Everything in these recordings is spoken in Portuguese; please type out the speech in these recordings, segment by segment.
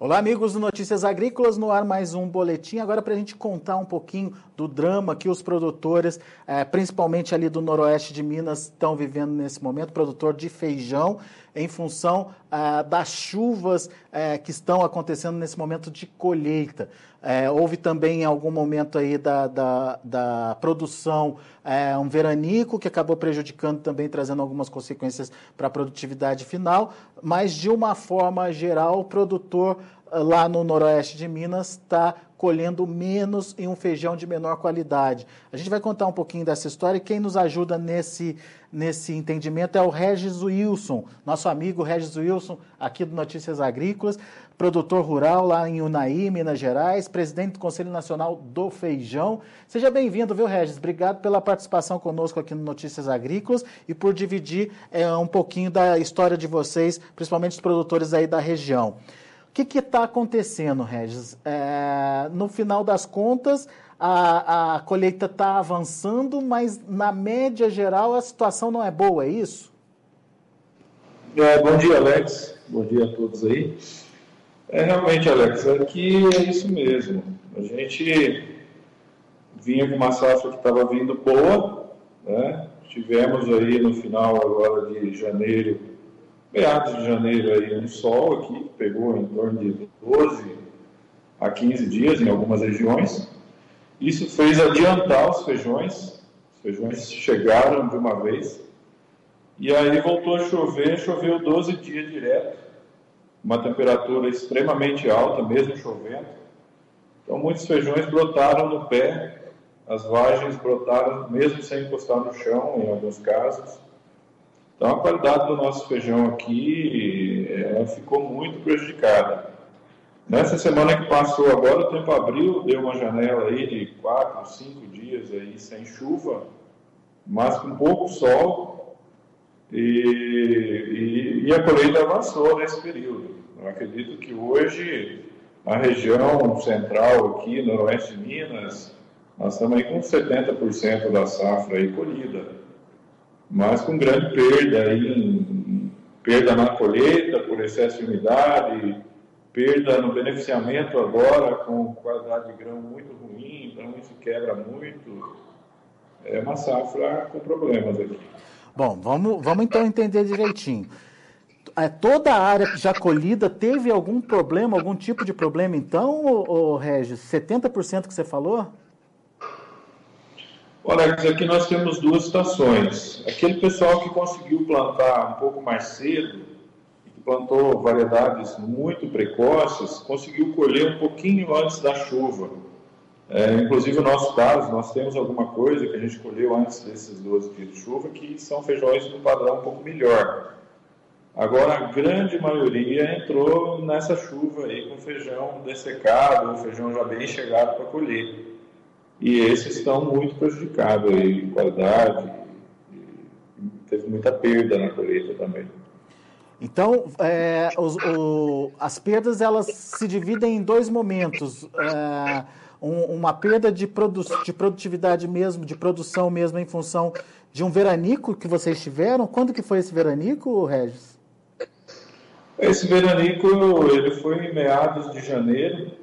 Olá, amigos do Notícias Agrícolas, no ar mais um boletim. Agora para a gente contar um pouquinho do drama que os produtores, principalmente ali do noroeste de Minas, estão vivendo nesse momento, produtor de feijão, em função das chuvas que estão acontecendo nesse momento de colheita. Houve também em algum momento aí da produção um veranico que acabou prejudicando também, trazendo algumas consequências para a produtividade final, mas de uma forma geral o produtor lá no noroeste de Minas está colhendo menos em um feijão de menor qualidade. A gente vai contar um pouquinho dessa história e quem nos ajuda nesse entendimento é o Regis Wilson, nosso amigo Regis Wilson, aqui do Notícias Agrícolas, produtor rural lá em Unai, Minas Gerais, presidente do Conselho Nacional do Feijão. Seja bem-vindo, viu, Regis? Obrigado pela participação conosco aqui no Notícias Agrícolas e por dividir um pouquinho da história de vocês, principalmente os produtores aí da região. O que está acontecendo, Regis? No final das contas, a colheita está avançando, mas na média geral a situação não é boa, é isso? Bom dia, Alex. Bom dia a todos aí. Realmente, Alex, aqui é isso mesmo. A gente vinha com uma safra que estava vindo boa, né? Tivemos aí no final agora de janeiro, meados de janeiro, aí um sol aqui, que pegou em torno de 12 a 15 dias em algumas regiões. Isso fez adiantar os feijões chegaram de uma vez, e aí voltou a chover, choveu 12 dias direto, uma temperatura extremamente alta, mesmo chovendo. Então muitos feijões brotaram no pé, as vagens brotaram mesmo sem encostar no chão, em alguns casos. Então a qualidade do nosso feijão aqui ficou muito prejudicada. Nessa semana que passou agora, o tempo abriu, deu uma janela aí de 4, 5 dias aí sem chuva, mas com pouco sol, e a colheita avançou nesse período. Eu acredito que hoje a região central aqui, noroeste de Minas, nós estamos aí com 70% da safra aí colhida, mas com grande perda aí, perda na colheita por excesso de umidade, perda no beneficiamento agora com qualidade de grão muito ruim, então isso quebra muito. É uma safra com problemas aqui. Bom, vamos então entender direitinho. Toda a área já colhida teve algum problema, algum tipo de problema então, Regis? 70% que você falou? Olha, aqui nós temos duas situações. Aquele pessoal que conseguiu plantar um pouco mais cedo, que plantou variedades muito precoces, conseguiu colher um pouquinho antes da chuva. Inclusive, no nosso caso, nós temos alguma coisa que a gente colheu antes desses 12 dias de chuva, que são feijões de um padrão um pouco melhor. Agora, a grande maioria entrou nessa chuva aí com feijão dessecado, feijão já bem chegado para colher. E esses estão muito prejudicados aí, qualidade, teve muita perda na colheita também. Então, as perdas elas se dividem em dois momentos. Uma perda de produtividade mesmo, de produção mesmo, em função de um veranico que vocês tiveram. Quando que foi esse veranico, Regis? Esse veranico ele foi em meados de janeiro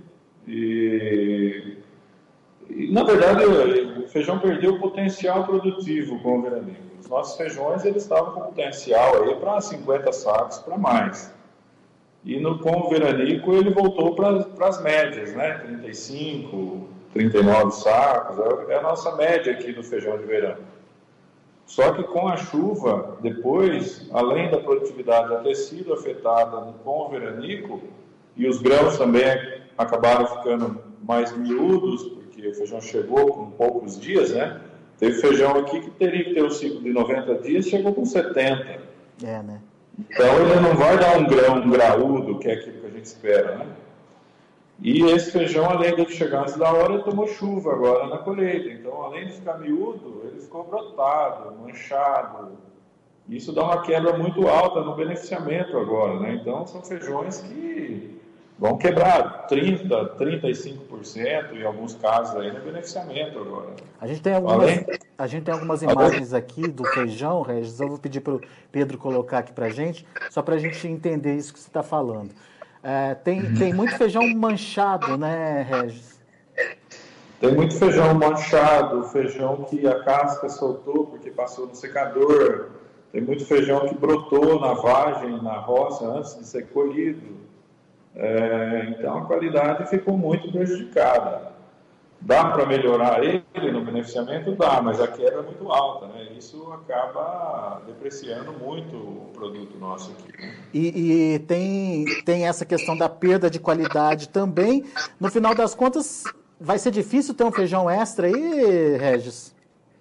e na verdade, o feijão perdeu o potencial produtivo com o veranico. Os nossos feijões eles estavam com potencial aí para 50 sacos para mais. E com o veranico ele voltou para as médias, né? 35, 39 sacos, é a nossa média aqui do feijão de verão. Só que com a chuva, depois, além da produtividade já ter sido afetada com o veranico, e os grãos também acabaram ficando mais miúdos, porque o feijão chegou com poucos dias, né? Teve feijão aqui que teria que ter um ciclo de 90 dias, chegou com 70. Né? Então ele não vai dar um grão graúdo, que é aquilo que a gente espera, né? E esse feijão, além de chegar antes da hora, ele tomou chuva agora na colheita. Então, além de ficar miúdo, ele ficou brotado, manchado. Isso dá uma quebra muito alta no beneficiamento agora, né? Então, são feijões que vão quebrar 30%, 35% em alguns casos aí no beneficiamento agora. A gente tem algumas imagens aqui do feijão, Regis. Eu vou pedir para o Pedro colocar aqui para a gente, só para a gente entender isso que você está falando. Tem muito feijão manchado, né, Regis? Tem muito feijão manchado, feijão que a casca soltou porque passou no secador. Tem muito feijão que brotou na vagem, na roça, antes de ser colhido. Então a qualidade ficou muito prejudicada. Dá para melhorar ele no beneficiamento? Dá, mas a queda é muito alta, né? Isso acaba depreciando muito o produto nosso aqui. Né? E tem essa questão da perda de qualidade também. No final das contas, vai ser difícil ter um feijão extra aí, Regis?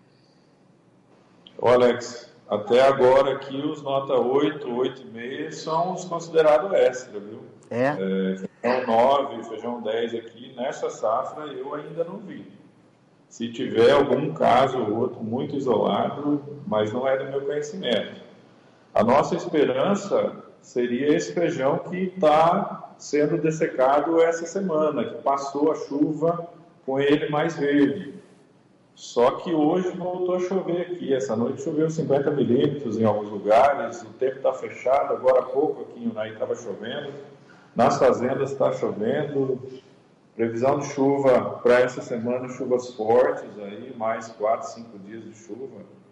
Ô Alex, até agora aqui os nota 8, 8,5 são os considerados extra, viu? Feijão 9, feijão 10 aqui, nessa safra eu ainda não vi. Se tiver algum caso ou outro muito isolado, mas não é do meu conhecimento. A nossa esperança seria esse feijão que está sendo dessecado essa semana, que passou a chuva com ele mais verde. Só que hoje voltou a chover aqui. Essa noite choveu 50 milímetros em alguns lugares, o tempo está fechado, agora há pouco aqui em Unai estava chovendo. Nas fazendas está chovendo, previsão de chuva para essa semana, chuvas fortes, aí, mais 4, 5 dias de chuva.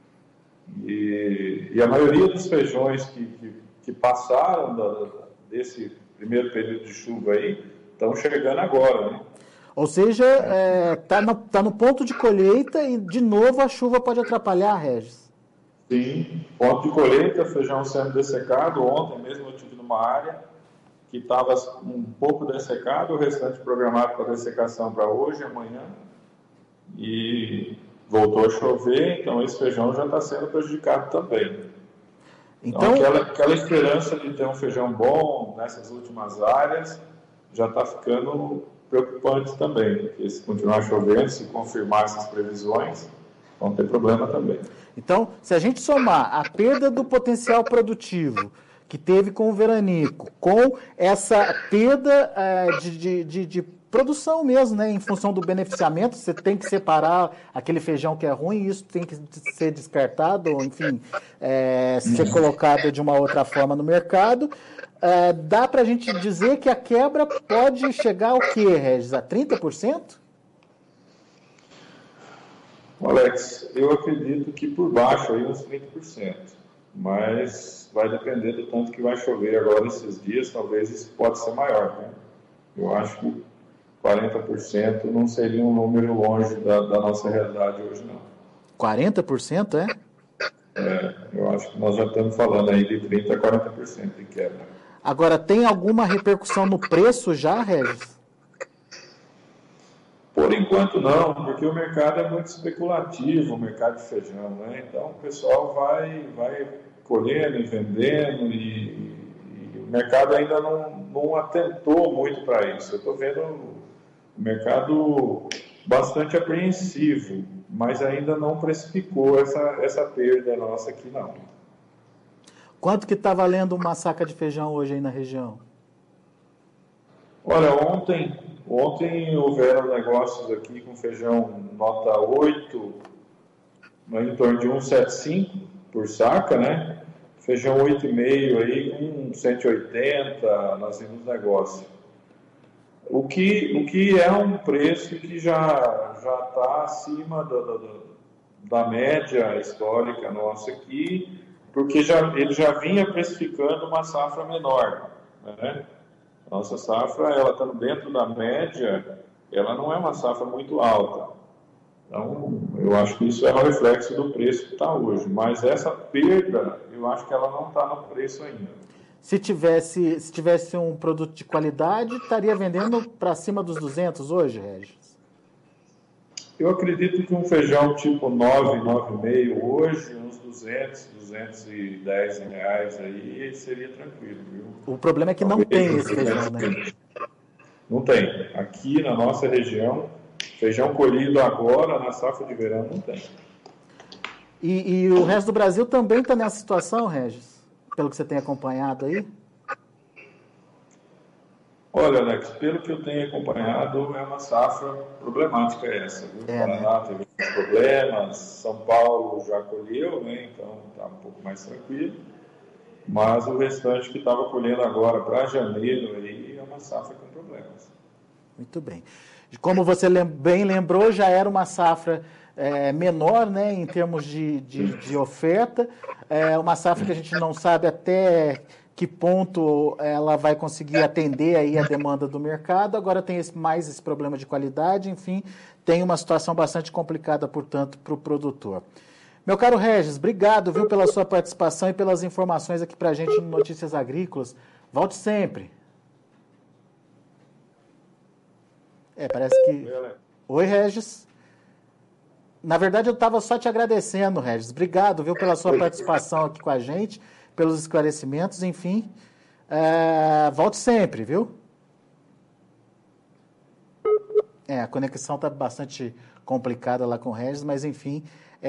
E a maioria dos feijões que passaram desse primeiro período de chuva aí, estão chegando agora, né? Ou seja, tá no ponto de colheita e, de novo, a chuva pode atrapalhar, Regis? Sim, ponto de colheita, feijão sendo dessecado. Ontem mesmo eu estive numa área que estava um pouco dessecado, o restante programado para dessecação para hoje, amanhã, e voltou a chover, então esse feijão já está sendo prejudicado também. Então aquela esperança de ter um feijão bom nessas últimas áreas já está ficando preocupante também, porque se continuar chovendo, se confirmar essas previsões, vão ter problema também. Então, se a gente somar a perda do potencial produtivo que teve com o veranico, com essa perda de produção mesmo, né? Em função do beneficiamento, você tem que separar aquele feijão que é ruim, isso tem que ser descartado, ou enfim, ser colocado de uma outra forma no mercado. Dá para a gente dizer que a quebra pode chegar ao quê, Regis? A 30%? Alex, eu acredito que por baixo aí uns 30%, mas vai depender do tanto que vai chover agora esses dias, talvez isso pode ser maior, né? Eu acho que 40% não seria um número longe da nossa realidade hoje, não. 40%, é? Eu acho que nós já estamos falando aí de 30% a 40% de quebra. Agora, tem alguma repercussão no preço já, Regis? Por enquanto não, porque o mercado é muito especulativo, o mercado de feijão, né? Então o pessoal vai colhendo e vendendo e o mercado ainda não atentou muito para isso. Eu estou vendo o mercado bastante apreensivo, mas ainda não precificou essa perda nossa aqui, não. Quanto que está valendo uma saca de feijão hoje aí na região? Olha, ontem houveram negócios aqui com feijão nota 8, em torno de 1,75 por saca, né? Feijão 8,5 aí com 180, nós temos negócio. O que é um preço que já está acima da média histórica nossa aqui, porque ele já vinha precificando uma safra menor, né? Nossa safra, ela estando dentro da média, ela não é uma safra muito alta. Então, eu acho que isso é um reflexo do preço que está hoje. Mas essa perda, eu acho que ela não está no preço ainda. Se tivesse um produto de qualidade, estaria vendendo para cima dos 200 hoje, Regis? Eu acredito que um feijão tipo 9, 9,5 hoje, uns 200, 210 reais aí, seria tranquilo, viu? O problema é que não tem esse feijão, né? Não tem. Aqui na nossa região, feijão colhido agora, na safra de verão, não tem. E o resto do Brasil também está nessa situação, Regis? Pelo que você tem acompanhado aí? Olha, Alex, pelo que eu tenho acompanhado, é uma safra problemática essa, viu? Paraná teve problemas, São Paulo já colheu, né? Então está um pouco mais tranquilo. mas o restante que estava colhendo agora para janeiro aí é uma safra com problemas. Muito bem. Como você bem lembrou, já era uma safra menor, né, em termos de oferta, uma safra que a gente não sabe até que ponto ela vai conseguir atender aí a demanda do mercado. Agora tem mais esse problema de qualidade, enfim, tem uma situação bastante complicada, portanto, para o produtor. Meu caro Regis, obrigado, viu, pela sua participação e pelas informações aqui para a gente no Notícias Agrícolas. Volte sempre. Parece que... Oi, Regis. Na verdade, eu estava só te agradecendo, Regis. Obrigado, viu, pela sua participação aqui com a gente, pelos esclarecimentos, enfim. Volte sempre, viu? A conexão está bastante complicada lá com o Regis, mas, enfim,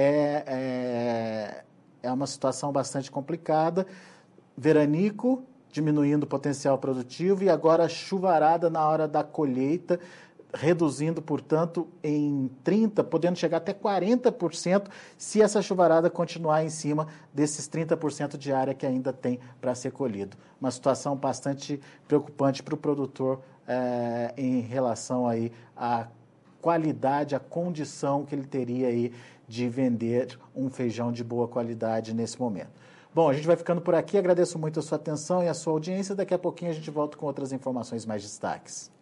é uma situação bastante complicada. Veranico, diminuindo o potencial produtivo, e agora chuvarada na hora da colheita, reduzindo, portanto, em 30%, podendo chegar até 40%, se essa chuvarada continuar em cima desses 30% de área que ainda tem para ser colhido. Uma situação bastante preocupante para o produtor em relação aí à qualidade, à condição que ele teria aí de vender um feijão de boa qualidade nesse momento. Bom, a gente vai ficando por aqui, agradeço muito a sua atenção e a sua audiência. Daqui a pouquinho a gente volta com outras informações mais destaques.